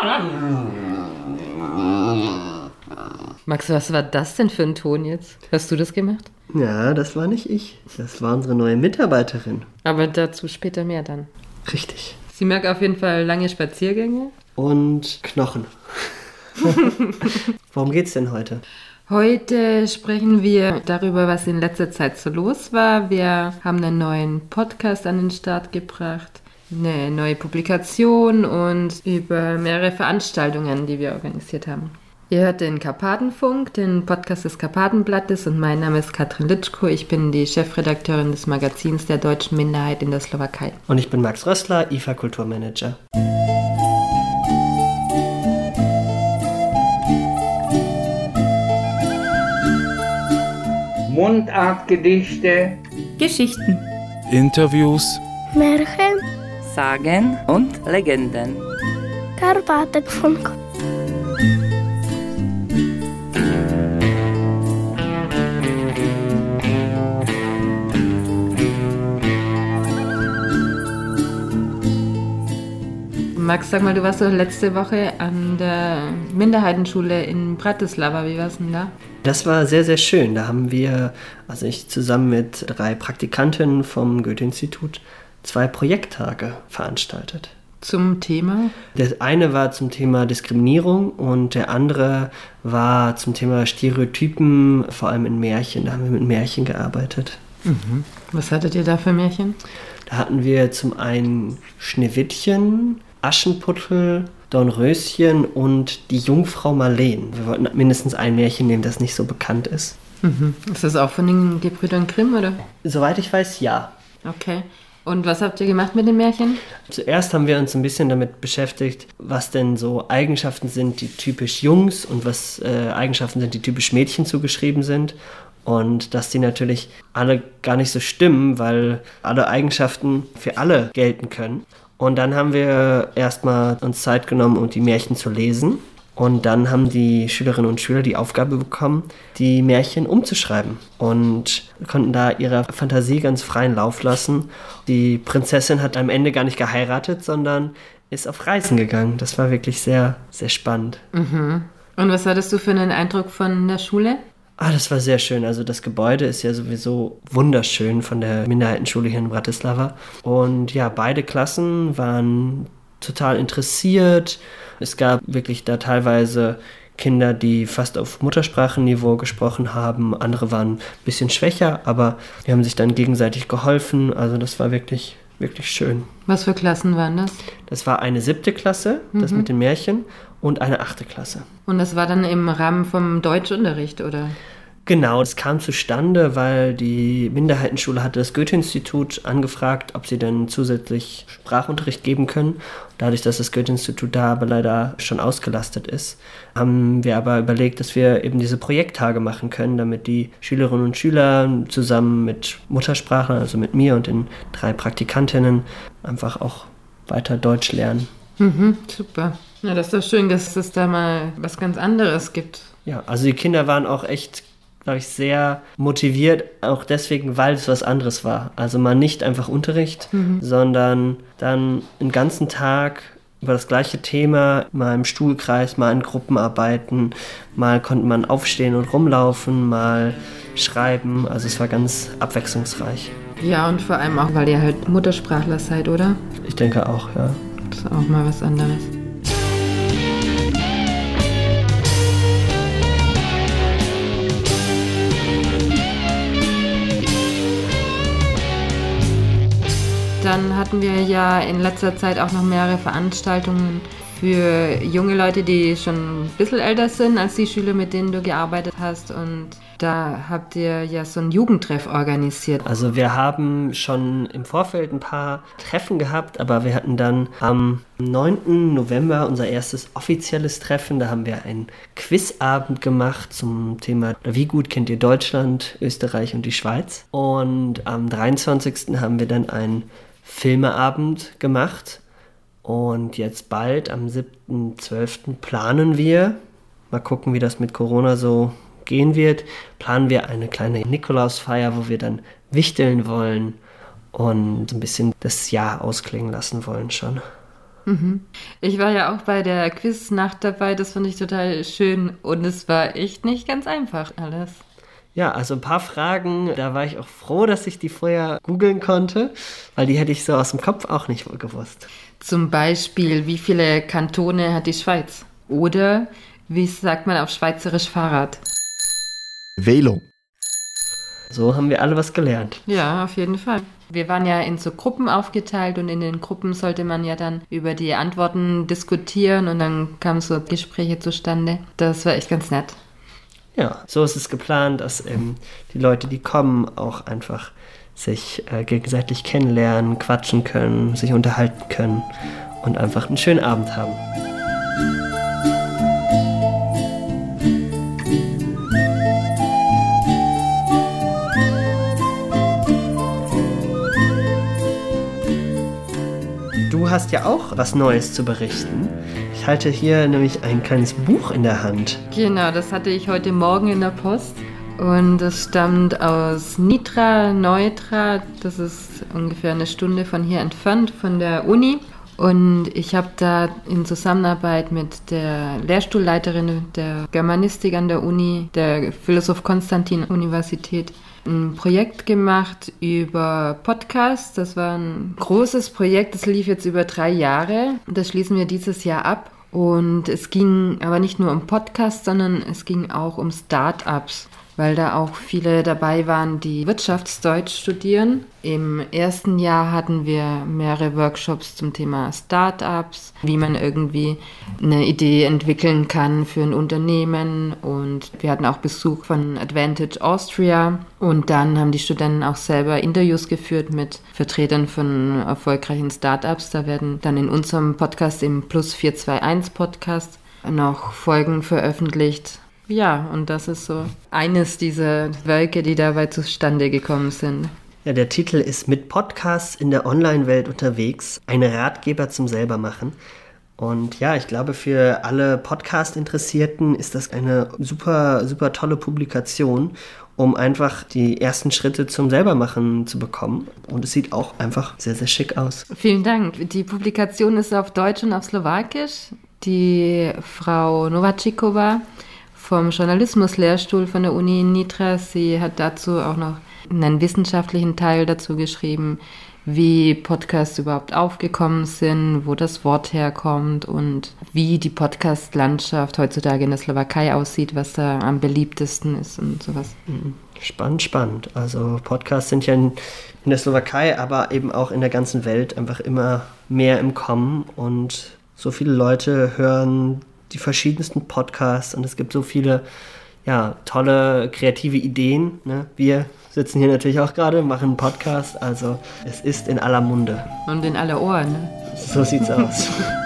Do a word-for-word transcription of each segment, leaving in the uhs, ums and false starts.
Max, was war das denn für ein Ton jetzt? Hast du das gemacht? Ja, das war nicht ich. Das war unsere neue Mitarbeiterin. Aber dazu später mehr dann. Richtig. Sie mag auf jeden Fall lange Spaziergänge. Und Knochen. Worum geht's denn heute? Heute sprechen wir darüber, was in letzter Zeit so los war. Wir haben einen neuen Podcast an den Start gebracht, eine neue Publikation und über mehrere Veranstaltungen, die wir organisiert haben. Ihr hört den Karpatenfunk, den Podcast des Karpatenblattes, und mein Name ist Katrin Litschko. Ich bin die Chefredakteurin des Magazins der deutschen Minderheit in der Slowakei. Und ich bin Max Rössler, I F A-Kulturmanager. Mundartgedichte, Geschichten, Interviews, Märchen, Sagen und Legenden. Karpatenfunk. Max, sag mal, du warst doch letzte Woche an der Minderheitenschule in Bratislava. Wie war's denn da? Das war sehr, sehr schön. Da haben wir, also ich zusammen mit drei Praktikantinnen vom Goethe-Institut, zwei Projekttage veranstaltet. Zum Thema? Der eine war zum Thema Diskriminierung und der andere war zum Thema Stereotypen, vor allem in Märchen. Da haben wir mit Märchen gearbeitet. Mhm. Was hattet ihr da für Märchen? Da hatten wir zum einen Schneewittchen, Aschenputtel, Dornröschen und die Jungfrau Marleen. Wir wollten mindestens ein Märchen nehmen, das nicht so bekannt ist. Mhm. Ist das auch von den Gebrüdern Grimm, oder? Soweit ich weiß, ja. Okay. Und was habt ihr gemacht mit den Märchen? Zuerst haben wir uns ein bisschen damit beschäftigt, was denn so Eigenschaften sind, die typisch Jungs und was äh, Eigenschaften sind, die typisch Mädchen zugeschrieben sind. Und dass die natürlich alle gar nicht so stimmen, weil alle Eigenschaften für alle gelten können. Und dann haben wir erstmal uns Zeit genommen, um die Märchen zu lesen. Und dann haben die Schülerinnen und Schüler die Aufgabe bekommen, die Märchen umzuschreiben. Und konnten da ihrer Fantasie ganz freien Lauf lassen. Die Prinzessin hat am Ende gar nicht geheiratet, sondern ist auf Reisen gegangen. Das war wirklich sehr, sehr spannend. Mhm. Und was hattest du für einen Eindruck von der Schule? Ah, das war sehr schön. Also das Gebäude ist ja sowieso wunderschön von der Minderheitenschule hier in Bratislava. Und ja, beide Klassen waren total interessiert. Es gab wirklich da teilweise Kinder, die fast auf Muttersprachenniveau gesprochen haben. Andere waren ein bisschen schwächer, aber die haben sich dann gegenseitig geholfen. Also das war wirklich, wirklich schön. Was für Klassen waren das? Das war eine siebte Klasse, das Mhm. mit den Märchen, und eine achte Klasse. Und das war dann im Rahmen vom Deutschunterricht, oder? Genau, es kam zustande, weil die Minderheitenschule hatte das Goethe-Institut angefragt, ob sie denn zusätzlich Sprachunterricht geben können. Dadurch, dass das Goethe-Institut da aber leider schon ausgelastet ist, haben wir aber überlegt, dass wir eben diese Projekttage machen können, damit die Schülerinnen und Schüler zusammen mit Muttersprachlern, also mit mir und den drei Praktikantinnen, einfach auch weiter Deutsch lernen. Mhm, super. Ja, das ist doch schön, dass es da mal was ganz anderes gibt. Ja, also die Kinder waren auch echt, glaube ich, sehr motiviert, auch deswegen, weil es was anderes war. Also mal nicht einfach Unterricht, mhm. sondern dann einen ganzen Tag über das gleiche Thema, mal im Stuhlkreis, mal in Gruppenarbeiten, mal konnte man aufstehen und rumlaufen, mal schreiben. Also es war ganz abwechslungsreich. Ja, und vor allem auch, weil ihr halt Muttersprachler seid, oder? Ich denke auch, ja. Das ist auch mal was anderes. Dann hatten wir ja in letzter Zeit auch noch mehrere Veranstaltungen für junge Leute, die schon ein bisschen älter sind als die Schüler, mit denen du gearbeitet hast. Und da habt ihr ja so einen Jugendtreff organisiert. Also wir haben schon im Vorfeld ein paar Treffen gehabt, aber wir hatten dann am neunten November unser erstes offizielles Treffen. Da haben wir einen Quizabend gemacht zum Thema, wie gut kennt ihr Deutschland, Österreich und die Schweiz. Und am dreiundzwanzigsten haben wir dann einen Filmeabend gemacht. Und jetzt bald, am siebten zwölften planen wir, mal gucken, wie das mit Corona so gehen wird, planen wir eine kleine Nikolausfeier, wo wir dann wichteln wollen und ein bisschen das Jahr ausklingen lassen wollen schon. Mhm. Ich war ja auch bei der Quiznacht dabei, das fand ich total schön und es war echt nicht ganz einfach alles. Ja, also ein paar Fragen, da war ich auch froh, dass ich die vorher googeln konnte, weil die hätte ich so aus dem Kopf auch nicht gewusst. Zum Beispiel, wie viele Kantone hat die Schweiz? Oder wie sagt man auf Schweizerisch Fahrrad? Velo. So haben wir alle was gelernt. Ja, auf jeden Fall. Wir waren ja in so Gruppen aufgeteilt und in den Gruppen sollte man ja dann über die Antworten diskutieren und dann kamen so Gespräche zustande. Das war echt ganz nett. Ja, so ist es geplant, dass ähm, die Leute, die kommen, auch einfach sich äh, gegenseitig kennenlernen, quatschen können, sich unterhalten können und einfach einen schönen Abend haben. Du hast ja auch was Neues zu berichten. Ich halte hier nämlich ein kleines Buch in der Hand. Genau, das hatte ich heute Morgen in der Post und das stammt aus Nitra Neutra. Das ist ungefähr eine Stunde von hier entfernt, von der Uni. Und ich habe da in Zusammenarbeit mit der Lehrstuhlleiterin der Germanistik an der Uni, der Philosoph-Konstantin-Universität, ein Projekt gemacht über Podcasts. Das war ein großes Projekt, das lief jetzt über drei Jahre. Das schließen wir dieses Jahr ab. Und es ging aber nicht nur um Podcasts, sondern es ging auch um Start-ups, weil da auch viele dabei waren, die Wirtschaftsdeutsch studieren. Im ersten Jahr hatten wir mehrere Workshops zum Thema Start-ups, wie man irgendwie eine Idee entwickeln kann für ein Unternehmen. Und wir hatten auch Besuch von Advantage Austria. Und dann haben die Studenten auch selber Interviews geführt mit Vertretern von erfolgreichen Start-ups. Da werden dann in unserem Podcast, im Plus vier zwei eins Podcast, noch Folgen veröffentlicht. Ja, und das ist so eines dieser Werke, die dabei zustande gekommen sind. Ja, der Titel ist Mit Podcasts in der Online-Welt unterwegs, ein Ratgeber zum Selbermachen. Und ja, ich glaube, für alle Podcast-Interessierten ist das eine super, super tolle Publikation, um einfach die ersten Schritte zum Selbermachen zu bekommen. Und es sieht auch einfach sehr, sehr schick aus. Vielen Dank. Die Publikation ist auf Deutsch und auf Slowakisch. Die Frau Novacikova vom Journalismus-Lehrstuhl von der Uni in Nitra, sie hat dazu auch noch einen wissenschaftlichen Teil dazu geschrieben, wie Podcasts überhaupt aufgekommen sind, wo das Wort herkommt und wie die Podcast-Landschaft heutzutage in der Slowakei aussieht, was da am beliebtesten ist und sowas. Spannend, spannend. Also Podcasts sind ja in, in der Slowakei, aber eben auch in der ganzen Welt einfach immer mehr im Kommen und so viele Leute hören die verschiedensten Podcasts und es gibt so viele ja, tolle, kreative Ideen. Ne? Wir sitzen hier natürlich auch gerade, machen einen Podcast, also es ist in aller Munde. Und in aller Ohren. Ne? So sieht's aus.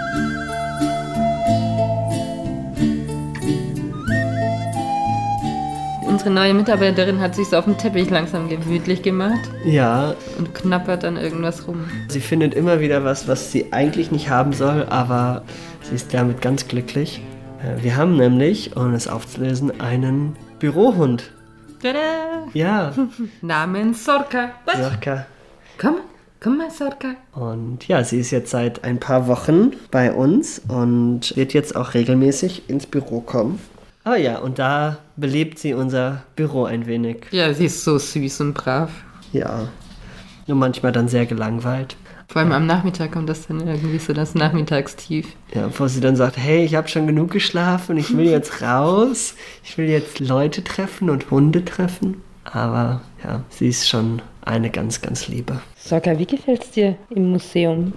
Unsere neue Mitarbeiterin hat sich so auf dem Teppich langsam gemütlich gemacht. Ja. Und knappert dann irgendwas rum. Sie findet immer wieder was, was sie eigentlich nicht haben soll, aber sie ist damit ganz glücklich. Wir haben nämlich, um es aufzulösen, einen Bürohund. Tada! Ja. Namens Sorka. Was? Sorka. Komm, komm mal, Sorka. Und ja, sie ist jetzt seit ein paar Wochen bei uns und wird jetzt auch regelmäßig ins Büro kommen. Ah ja, und da belebt sie unser Büro ein wenig. Ja, sie ist so süß und brav. Ja, nur manchmal dann sehr gelangweilt. Vor allem am Nachmittag kommt das dann irgendwie so das Nachmittagstief. Ja, bevor sie dann sagt, hey, ich habe schon genug geschlafen, ich will jetzt raus, ich will jetzt Leute treffen und Hunde treffen. Aber ja, sie ist schon eine ganz, ganz liebe. Sorka, wie gefällt's dir im Museum?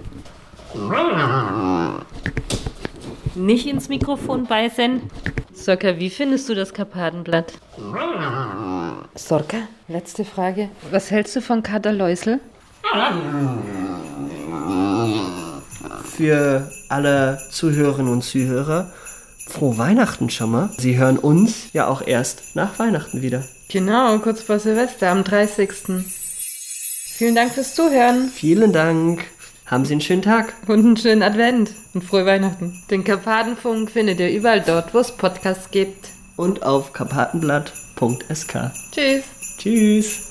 Nicht ins Mikrofon beißen. Sorka, wie findest du das Karpatenblatt? Sorka, letzte Frage. Was hältst du von Kater Läusel? Für alle Zuhörerinnen und Zuhörer, frohe Weihnachten schon mal. Sie hören uns ja auch erst nach Weihnachten wieder. Genau, kurz vor Silvester am dreißigsten Vielen Dank fürs Zuhören. Vielen Dank. Haben Sie einen schönen Tag. Und einen schönen Advent. Und frohe Weihnachten. Den Karpatenfunk findet ihr überall dort, wo es Podcasts gibt. Und auf karpatenblatt punkt s k. Tschüss. Tschüss.